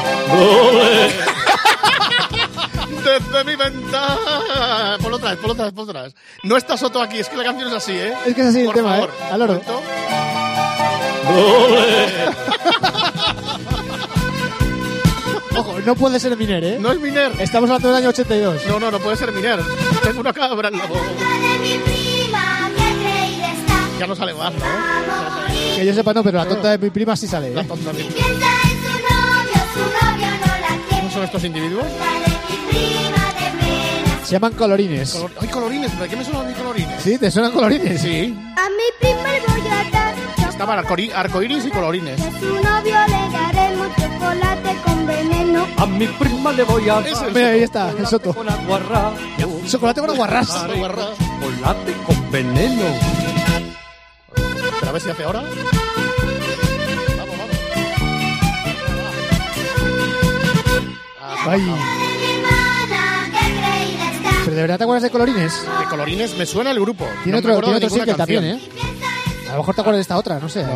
Desde mi ventana. Por otra vez, por otra vez, por otra vez. No está Soto aquí, es que la canción es así, ¿eh? Es que es así el Por tema, favor. ¿eh? Al oro. ¿Momento? Ojo, no puede ser Miner, ¿eh? No es Miner. Estamos hablando del año ochenta y dos. No, no, no puede ser Miner. Tengo una cabra en la boca. de mi prima, qué creída está. Ya no sale más, ¿no? Que yo sepa, no, pero la tonta de mi prima sí sale, La ¿eh? tonta de- Piensa en su novio, su novio no la quiere. ¿Cómo son estos individuos? La de mi prima de pena. Se llaman colorines. Color- Ay, colorines. ¿De qué me suenan a mí colorines? ¿Sí? ¿Te suenan colorines? Sí. A mi prima le voy a dar Estaban arcori- arcoiris y colorines. a su novio le daremos chocolate con veneno. A mi prima le voy a dar Ese es Mira, ahí está, el Soto. con aguarrá, Chocolate con aguarrás. Claro, guarra. chocolate con veneno. Pero a ver si hace ahora. Vamos, vamos. Ay, De mi hermana, qué creída está. pero ¿de verdad te acuerdas de colorines? De colorines me suena el grupo. Tiene No me otro, acuerdo tiene de otro ninguna single también, canción. ¿eh? A lo mejor te acuerdas de esta otra, no sé. A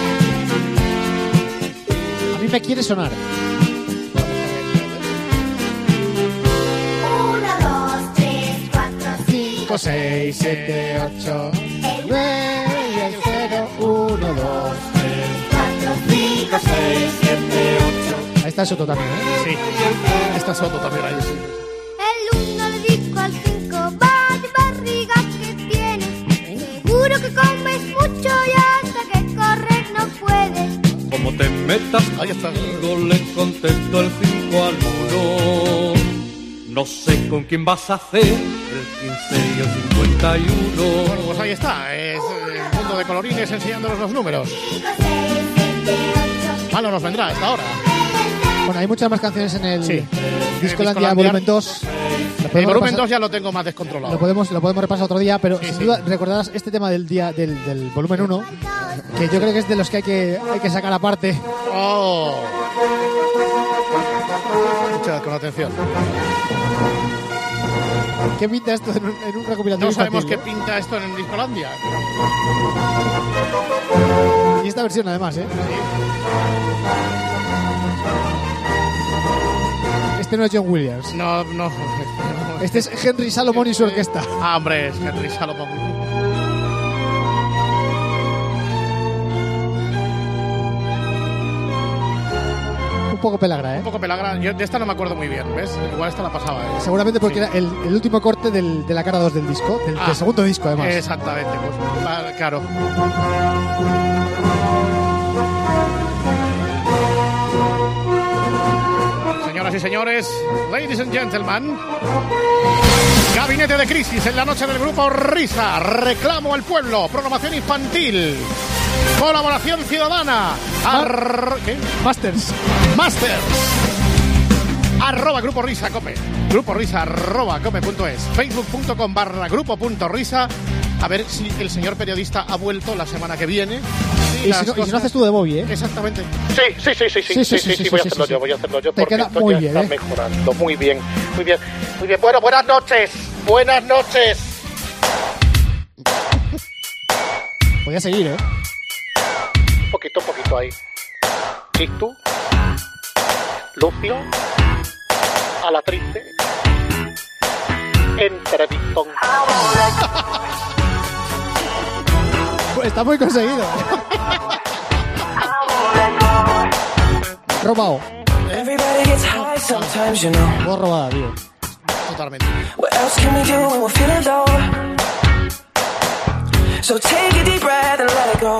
mí me quiere sonar. Uno, dos, tres, cuatro, cinco, seis, siete, ocho, nueve, cero, uno, dos. cuatro, cinco, seis, siete, ocho. Ahí está el Soto también, ¿eh? Sí. Está Soto también ahí, sí. El uno le dijo al cinco, vaya barriga que tienes. Seguro que comes mucho y hasta que correr no puedes. Como te metas Ahí está. conmigo, le contesto el cinco al uno. No sé con quién vas a hacer el quince y el cincuenta y uno. Bueno, pues ahí está. Es el mundo de colorines enseñándonos los números. cinco, seis, siete, ocho. Malo nos vendrá a esta hora. Bueno, hay muchas más canciones en el Sí. Discolandia Discolandia. volumen dos. Lo El podemos volumen repasar- dos ya lo tengo más descontrolado. Lo podemos, lo podemos repasar otro día, pero Sí, sin sí. duda recordarás este tema del día del, del volumen uno, que yo creo que es de los que hay que, hay que sacar aparte. Oh. Escuchad con atención. ¿Qué pinta esto en un, en un recopilatorio No sabemos qué infantil, pinta esto en Discolandia. eh? Y esta versión además, ¿eh? Este no es John Williams. No, no. Este es Henry Salomon y su orquesta. Ah, hombre, es Henry Salomon. Un poco pelagra, ¿eh? Un poco pelagra. Yo de esta no me acuerdo muy bien, ¿ves? Igual esta la pasaba, ¿eh? Seguramente porque Sí. era el, el último corte del, de la cara dos del disco, del, Ah, del segundo disco además. Exactamente, pues va- claro. Señoras y señores, ladies and gentlemen, Gabinete de Crisis en la noche del grupo Risa, Reclamo al Pueblo, programación infantil, colaboración ciudadana, ar- ¿qué? Masters. Masters. Arroba Grupo Risa Cope. Grupo Risa arroba cope punto es. Facebook.com barra grupo punto risa. A ver si el señor periodista ha vuelto la semana que viene. Y si, no, y si no haces tú de Bobby, ¿eh? Exactamente. Sí, sí, sí, sí, sí, sí, sí, sí, voy a hacerlo yo, voy a hacerlo yo. Te porque queda esto muy ya bien, está ¿eh? mejorando. Muy bien, muy bien, muy bien. Bueno, buenas noches, buenas noches. Podía seguir, ¿eh? Un poquito, un poquito ahí. ¿Y tú? Lucio, a la triste, entrevistón. Pues está muy conseguido. Robado. Everybody gets high sometimes, you know. Voz robada, tío. Totalmente. What else can we do when we're feeling low? So take a deep breath and let it go.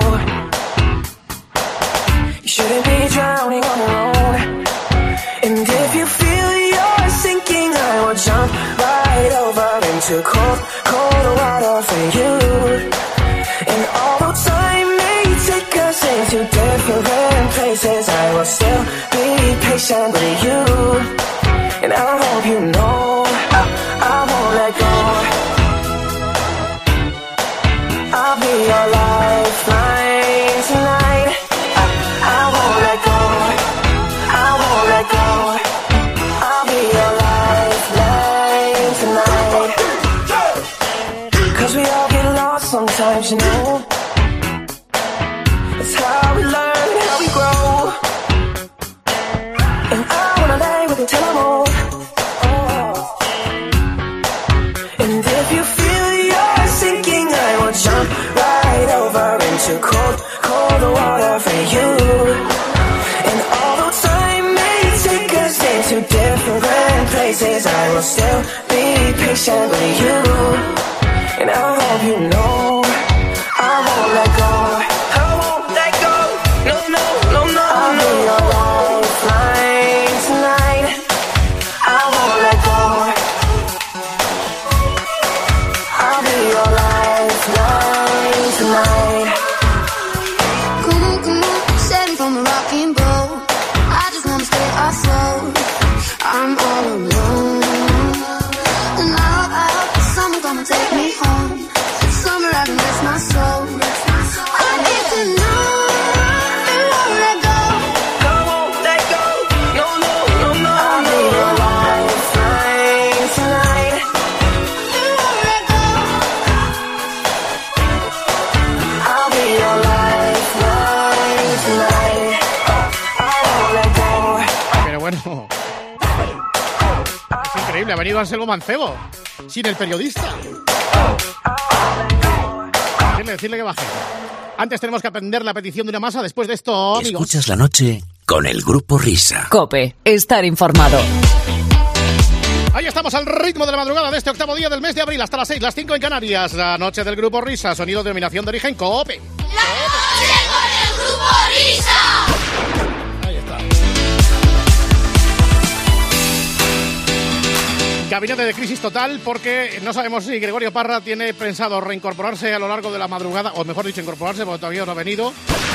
You shouldn't be drowning on your own. And if you feel you're sinking, I will jump right over into cold, cold water for you. And although time may take us into different places, I will still be patient with you. And I hope you know I, I won't let go. I'll be your lifeline tonight. I, I won't let go. I won't let go. I'll be your lifeline. Cause we all get lost sometimes, you know. It's how we learn, how we grow. And I wanna lay with you till I'm old. Oh. And if you feel you're sinking, I will jump right over into cold, cold water for you. And although time may take us into different places, I will still be patient with you. And I hope you know I won't let go. I won't let go. No, no, no, no, I'll no. be your lifeline tonight. I won't let go. I'll be your lifeline tonight. Come on, come on, save me from a rocking boat. I just wanna stay afloat. I'm all alone. And I hope, I hope that someone's gonna take me home. Somewhere I can rest my soul. I need to know you won't let go. I won't let go. No, no, no, no. I'll be your lifeline tonight. You won't let go. I'll be your lifeline tonight. I won't let go. Pero bueno, es increíble, ha venido Anselmo Mancebo sin el periodista. Decirle, decirle que baje. Antes tenemos que atender la petición de una masa. Después de esto, amigos. Escuchas la noche con el Grupo Risa. COPE, estar informado. Ahí estamos al ritmo de la madrugada de este octavo día del mes de abril, hasta las seis, las cinco en Canarias. La noche del Grupo Risa, sonido de dominación de origen COPE. ¡La noche con el Grupo Risa! Ahí está. Gabinete de crisis total, porque no sabemos si Gregorio Parra tiene pensado reincorporarse a lo largo de la madrugada, o mejor dicho, incorporarse porque todavía no ha venido.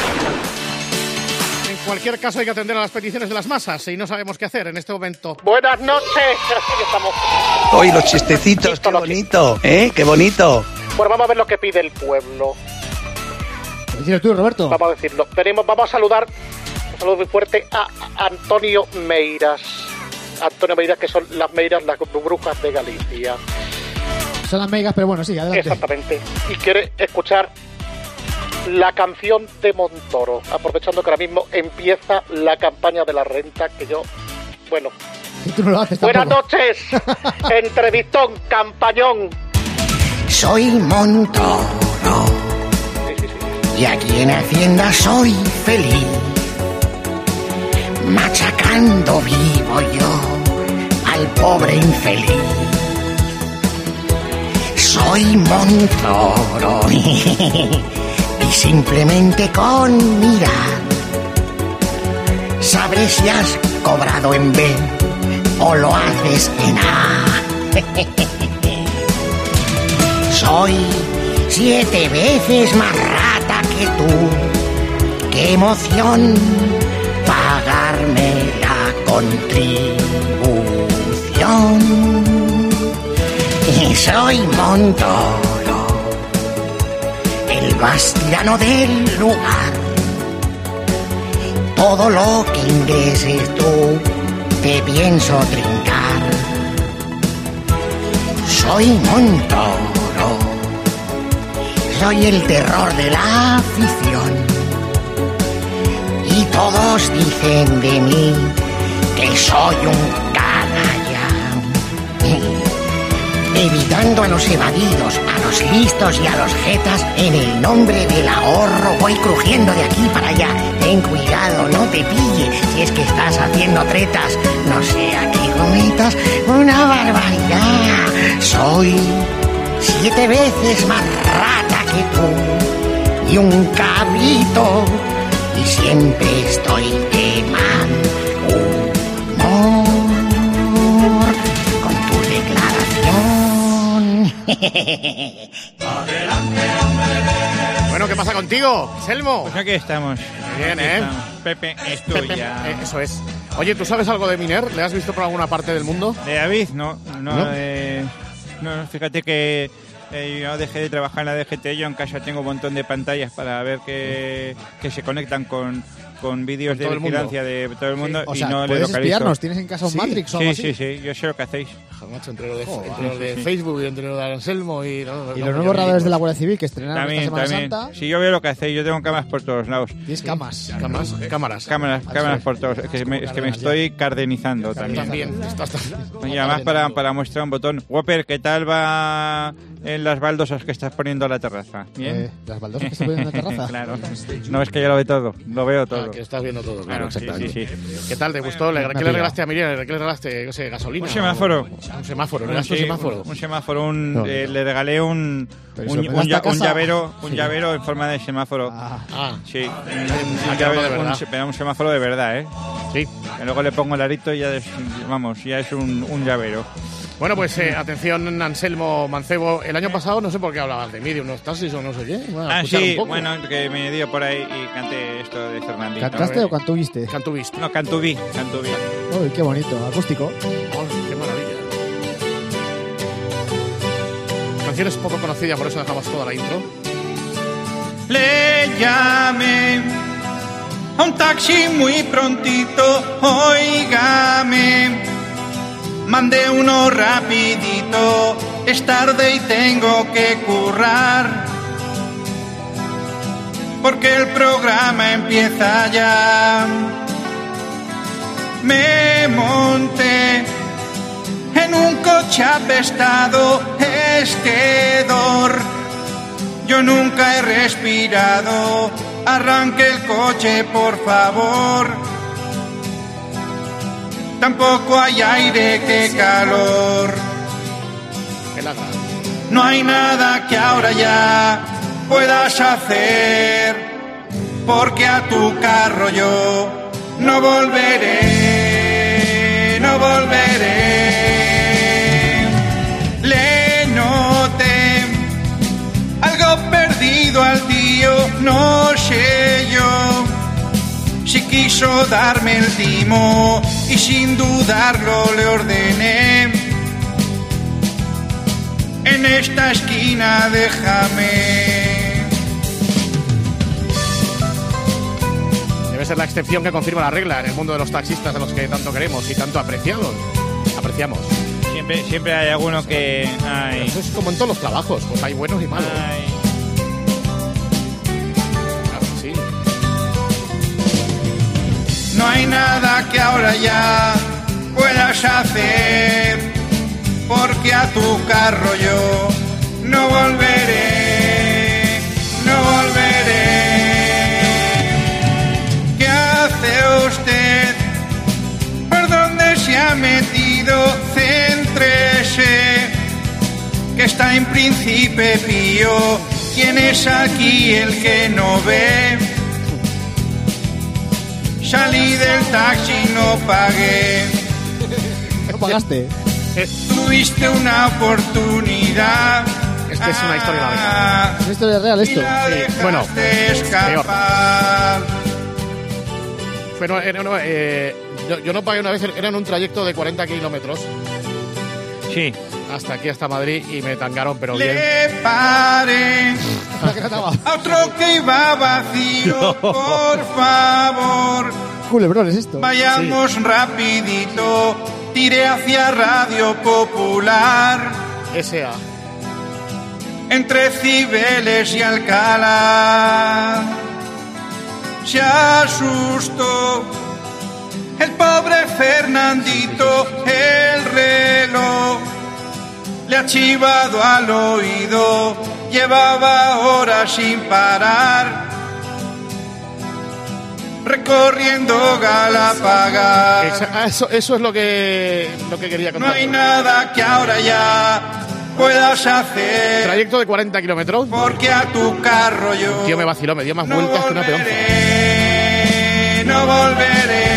En cualquier caso hay que atender a las peticiones de las masas y no sabemos qué hacer en este momento. Buenas noches, aquí estamos. Hoy los chistecitos, qué bonito, ¿eh? Qué bonito. Bueno, vamos a ver lo que pide el pueblo. ¿Qué dices tú, Roberto? Vamos a decirlo. Venimos, vamos a saludar, un saludo muy fuerte a Antonio Meiras. Antonio Meiras, que son las Meiras, las brujas de Galicia. Son las megas, pero bueno, sí, adelante. Exactamente. Y quiere escuchar la canción de Montoro, aprovechando que ahora mismo empieza la campaña de la renta, que yo, bueno... Y tú no lo haces Buenas tampoco. noches, entrevistón, campañón. Soy Montoro, Sí, sí, sí. y aquí en Hacienda soy feliz. Machacando vivo yo al pobre infeliz. Soy Montoro y simplemente con mirar sabré si has cobrado en B o lo haces en A. Soy siete veces más rata que tú. ¡Qué emoción! Pagarme la contribución. Y soy Montoro, el bastiano del lugar. Todo lo que ingreses tú te pienso trincar. Soy Montoro, soy el terror de la afición. Y todos dicen de mí que soy un canalla. Evitando a los evadidos, a los listos y a los jetas, en el nombre del ahorro voy crujiendo de aquí para allá. Ten cuidado, no te pille, si es que estás haciendo tretas, no sea que cometas una barbaridad. Soy siete veces más rata que tú y un cabrito, y siempre estoy de mal humor con tu declaración. Bueno, ¿qué pasa contigo, Selmo? Pues aquí estamos. Bien, Aquí ¿eh? estamos. Pepe, esto Pepe, ya... eh, eso es. Oye, ¿tú sabes algo de Miner? ¿Le has visto por alguna parte del mundo? ¿De David? No, no, ¿No? eh, no, fíjate que eh, yo dejé de trabajar en la D G T, yo en casa tengo un montón de pantallas para ver que, que se conectan con, con vídeos de todo el vigilancia de todo el mundo O y sea, no le ¿puedes localizo. espiarnos? ¿Tienes en casa un Sí, Matrix o sí, algo así? sí, sí, yo sé lo que hacéis. Joder, macho, entre lo de, Joder, entre lo de sí, sí. Facebook y entre lo de Anselmo y... No, no, Y no, los no, nuevos yo- radares de la Guardia Civil que estrenaron También, esta Semana también. Santa. Sí, yo veo lo que hacéis, yo tengo cámaras por todos lados. Tienes camas. Camas, cámaras. Cámaras, cámaras por todos. Es que me, es que me estoy cardenizando también. También. Estás tan- Y además para, para mostrar un botón. Whopper, ¿qué tal va en las baldosas que estás poniendo a la terraza? ¿Bien? Eh, ¿Las baldosas que se ponen en la terraza? Claro. No, es que ya lo ve todo. Lo veo todo. Ah, que estás viendo todo, claro, Claro, sí, exactamente. sí, sí. ¿Qué tal? ¿Te gustó? ¿Le- Me ha ¿Qué le pillado. regalaste a Miriam? ¿Qué le regalaste? No sé, gasolina. Un semáforo. o- Un semáforo, ¿le Un, regalaste un sí, semáforo? un- un semáforo, un, No. eh, le regalé un, Pero un, eso, un, ¿me das ya- a casa? un llavero, un Sí. llavero en forma de semáforo. Ah, Ah, Sí, un, Ah, un que algo de llavero- un verdad. se- pero un semáforo de verdad, ¿eh? sí. Y luego le pongo el arito y ya es, vamos, ya es un, un llavero. Bueno, pues eh, atención, Anselmo Mancebo. El año pasado no sé por qué hablabas de mí, de unos taxis o no sé qué. Bueno, Ah, escuchar sí, un poco. bueno, que me dio por ahí y canté esto de Fernandito. ¿cantaste ¿eh? o cantuviste? Cantuviste. No, cantubí, cantubí. Uy, qué bonito, acústico. Oh, qué maravilla. Canciones poco conocidas, por eso dejamos toda la intro. Le llamé a un taxi muy prontito, óigame. Mandé uno rapidito, es tarde y tengo que currar. Porque el programa empieza ya. Me monté en un coche apestado, esquedor. Yo nunca he respirado, arranque el coche por favor. Tampoco hay aire, qué calor. No hay nada que ahora ya puedas hacer, porque a tu carro yo no volveré, no volveré. Le noté algo perdido al tío, no sé yo si quiso darme el timo y sin dudarlo le ordené: en esta esquina déjame. Debe ser la excepción que confirma la regla en el mundo de los taxistas a los que tanto queremos y tanto apreciamos. Apreciamos. Siempre, siempre hay alguno que... Ay, Eso es como en todos los trabajos, pues hay buenos y malos. ay. Claro que sí. No hay nada que ahora ya puedas hacer, porque a tu carro yo no volveré, no volveré. ¿Qué hace usted? ¿Por dónde se ha metido? Céntrese, que está en Príncipe Pío. ¿Quién es aquí el que no ve? Salí del taxi, no pagué. ¿No pagaste? Tuviste una oportunidad. Esta es una historia larga. ¿Es una historia real esto? Sí, bueno, peor. Pero eh, no, no, eh, yo, yo no pagué una vez, era en un trayecto de cuarenta kilómetros. Sí. Hasta aquí, hasta Madrid, y me tangaron, pero bien. Le paré a otro que iba vacío, por favor. Culebrón es esto. Vayamos rapidito, tiré hacia Radio Popular. S A. Entre Cibeles y Alcalá. Se asustó el pobre Fernandito, el reloj le ha chivado al oído, llevaba horas sin parar, recorriendo Galapagar. Exa- Eso, eso es lo que, lo que quería contar. No hay nada que ahora ya puedas hacer, Trayecto de cuarenta kilómetros. porque a tu carro yo Tío, me vaciló, me dio más no vueltas que una peonza. volveré, no volveré.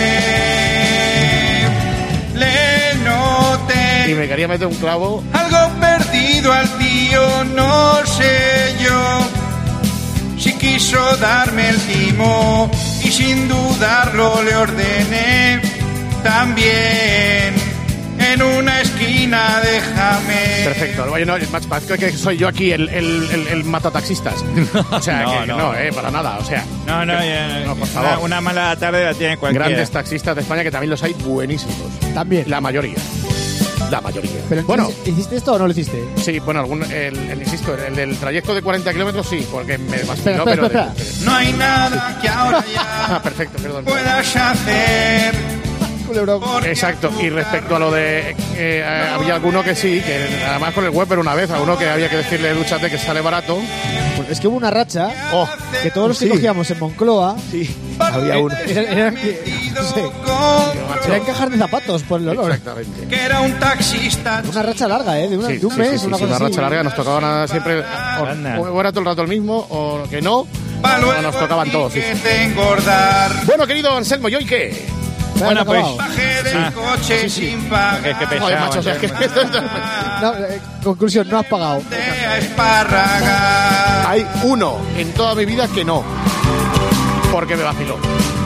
Le noté Y me quería meter un clavo. algo perdido al tío, no sé yo si quiso darme el timo y sin dudarlo le ordené también: en una esquina, déjame. Perfecto. Oye, no, parece que soy yo aquí el, el, el, el matataxistas. O sea, No, que no. no, eh, para nada. O sea, No, no, que- ya, no, por una, favor. una mala tarde la tiene cualquiera. Grandes taxistas de España que también los hay buenísimos. También. La mayoría. La mayoría. Pero bueno, entonces, ¿hiciste esto o no lo hiciste? sí, bueno, algún, el, el, insisto, el del trayecto de cuarenta kilómetros sí, porque me Espera, vaciló, espera, pero... espera, de- espera. No hay nada que ahora ya Ah, perfecto, perdón. puedas hacer. Culebrón. Exacto, y respecto a lo de... eh, eh, había alguno que sí, que además con el web, pero una vez, a uno que había que decirle, dúchate que sale barato. Pues es que hubo una racha Oh, que todos los que sí. cogíamos en Moncloa Sí, había uno. eran, eran, no sé, eran cajas de zapatos por el olor. Exactamente. Que era un taxista. Una racha larga, ¿eh? De, una, Sí, de un sí, mes, sí, sí, una sí, cosa una así. racha larga, nos tocaba nada siempre, Anda. o, o era todo el rato el mismo, o que no, Pa' o luego nos tocaban todos. Sí. que te engordar. Bueno, querido Anselmo, ¿y hoy qué? Venga, Bueno, acabado. pues- Bajé del Ah, coche sí, sí. sin pagar. Qué- qué pesado, Joder, macho, o sea, que... No, eh, conclusión, no has pagado. De espárraga. Hay uno en toda mi vida que no, porque me vaciló.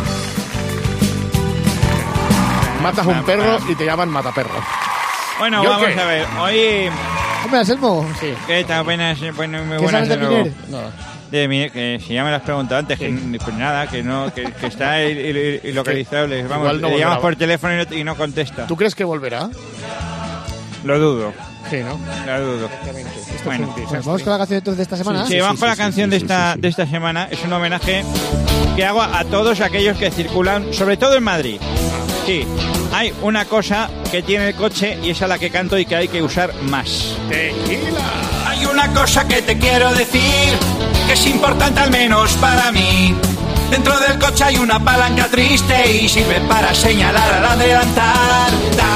Matas un perro y te llaman mataperro. Bueno, ¿Yo vamos qué? a ver. Hoy... Hombre, Anselmo, Sí. ¿Qué tal? Buenas, bueno, muy ¿qué buenas sabes de de nuevo. Miner? No. De Miner, que si ya me lo has preguntado antes, que pues nada, que no, que, que está il- il- ilocalizable. Vamos, Igual no le llamas volverá. por teléfono y no, y no contesta. ¿Tú crees que volverá? Lo dudo, Sí, ¿no? lo dudo. Bueno, Pues vamos con la canción entonces de esta semana. Sí, vamos con la canción de esta de esta semana. Es un homenaje que hago a todos aquellos que circulan, sobre todo en Madrid. Sí, hay una cosa que tiene el coche y es a la que canto y que hay que usar más. ¡Tequila! Hay una cosa que te quiero decir, que es importante al menos para mí. Dentro del coche hay una palanca triste y sirve para señalar al adelantar. Da,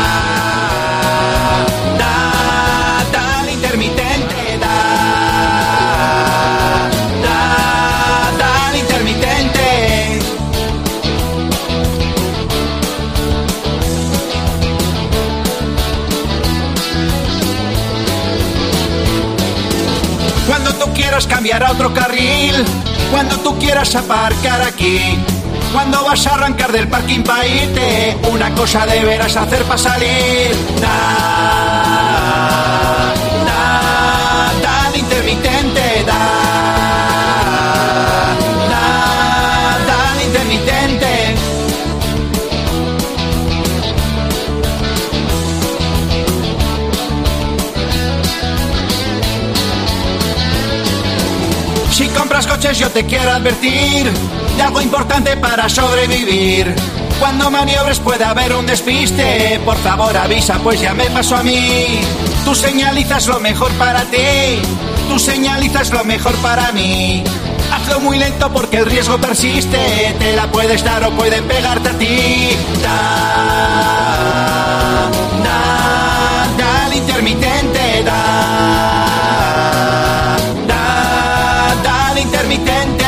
da, da al intermitente, da, da, da al intermitente. Cuando tú quieras cambiar a otro carril, cuando tú quieras aparcar aquí, cuando vas a arrancar del parking para irte, una cosa deberás hacer para salir. Da, da, da al intermitente, da, da, da al intermitente. Si compras coches yo te quiero advertir de algo importante para sobrevivir. Cuando maniobres puede haber un despiste, por favor avisa pues ya me pasó a mí. Tú señalizas lo mejor para ti, tú señalizas lo mejor para mí. Hazlo muy lento porque el riesgo persiste, te la puedes dar o puede pegarte a ti. Da, da, da al intermitente, da, da, da al intermitente.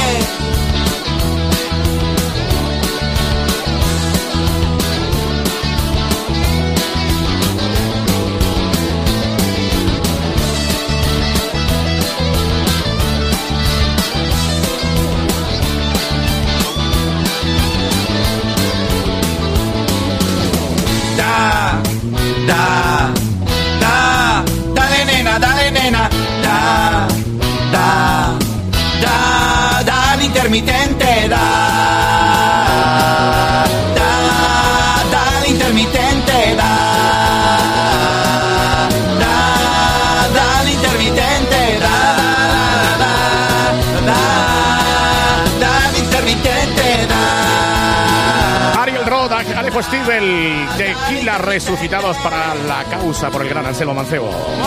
Da, da, da, dale nena, dale nena, da, da, da, da al intermitente, da, da, da al intermitente, da, da, da al intermitente, da, da, da, da al intermitente, da. Ariel Rod, Alejo Stivel, Tequila resucitados para la causa por el gran Anselmo Mancebo.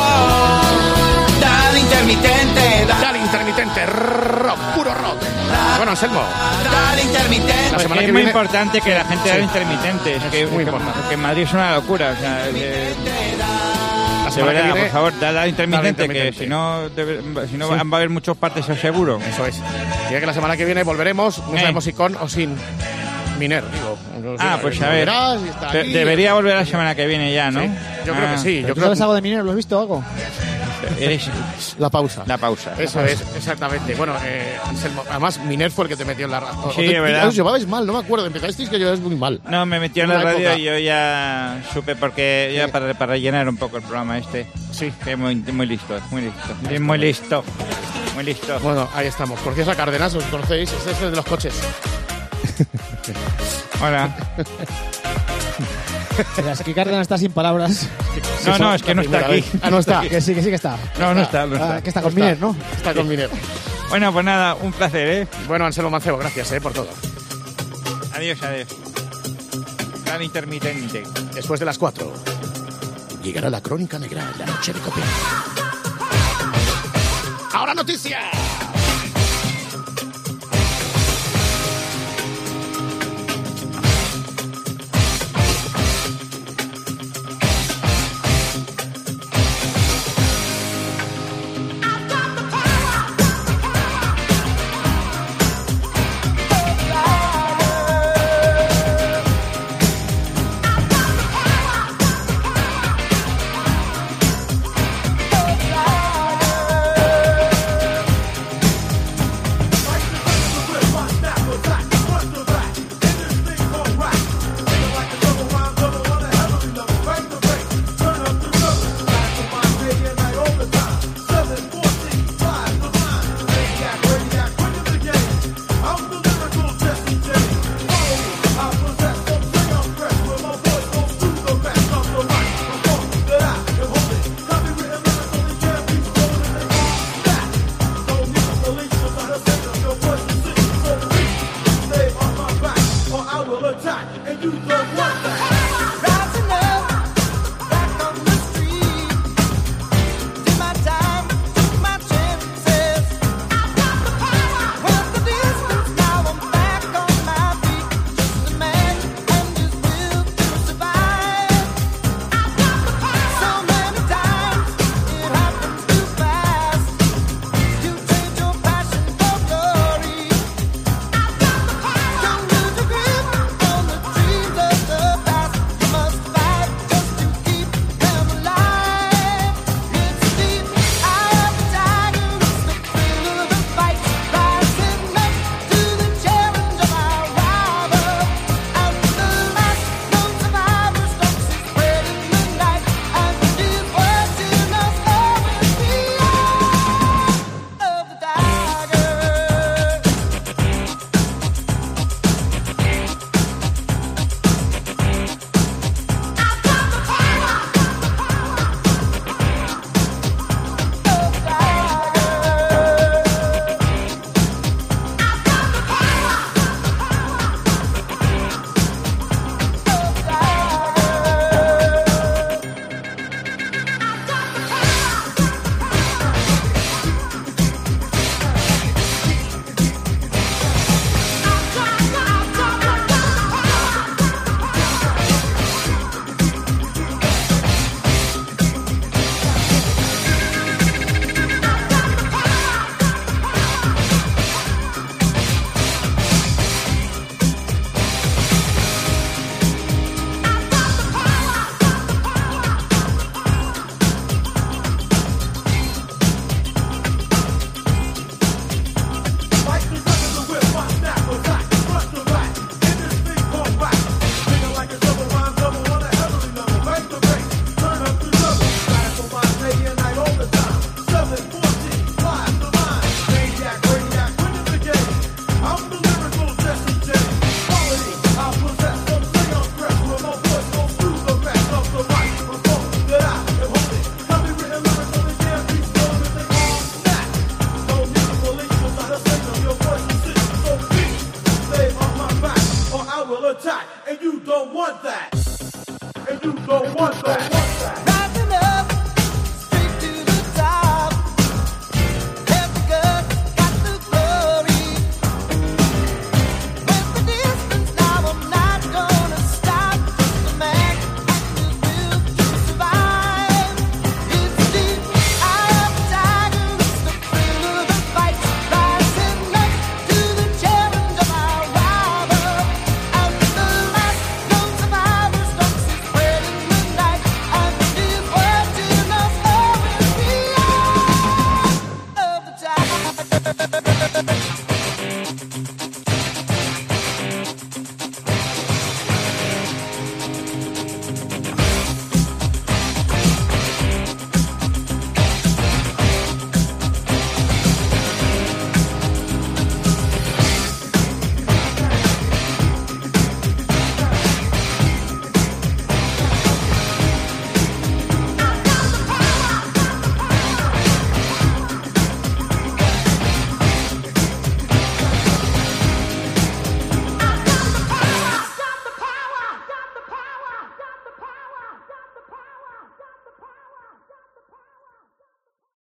Dale intermitente, da, Dale intermitente, rock, puro rock. Bueno, Anselmo, dale intermitente. la semana es que muy viene... importante que la gente haga Sí. intermitentes, Es que, muy que- importante. que en Madrid es una locura. O sea, de, La de semana que verdad, viene... por favor, dale al intermitente, Dale intermitente. que si no, debe- si no Sí. va a haber muchos partes al seguro. Eso es. Y ya que la semana que viene volveremos, no Eh. sabemos si con o sin Miner, digo. No sé, Ah, pues a ver. volverás y está De- aquí. debería volver la semana que viene ya, ¿no? Sí, yo creo Ah. que sí. ¿Pero Yo tú creo sabes algo de minero? ¿Lo has visto algo? Eres La pausa. la pausa. Eso es, exactamente. Bueno, eh, Anselmo, además Miner fue el que te metió en la radio. Sí, es verdad. Os llevabais mal, no me acuerdo. Empezasteis que llevabais muy mal. No, me metió en la Una radio época. y yo ya supe porque ya para, para rellenar un poco el programa este. Sí. Que muy, muy listo, muy listo. Bien, muy listo. Muy listo. Bueno, ahí estamos. Por César Cárdenas, os conocéis, este es el de los coches. Hola. Es que Cárdenas está sin palabras. No, no, es que no está aquí. Ah, no está. Que sí, que sí que está. No, no está, no está. Ah, que está con No Miner, ¿no? Está con Miner. Bueno, pues nada, un placer, ¿eh? Bueno, Anselmo Mancebo, gracias eh, por todo. Adiós, adiós. Plan intermitente. Después de las cuatro, llegará la crónica negra en la noche de Copenhague. ¡Ahora noticias!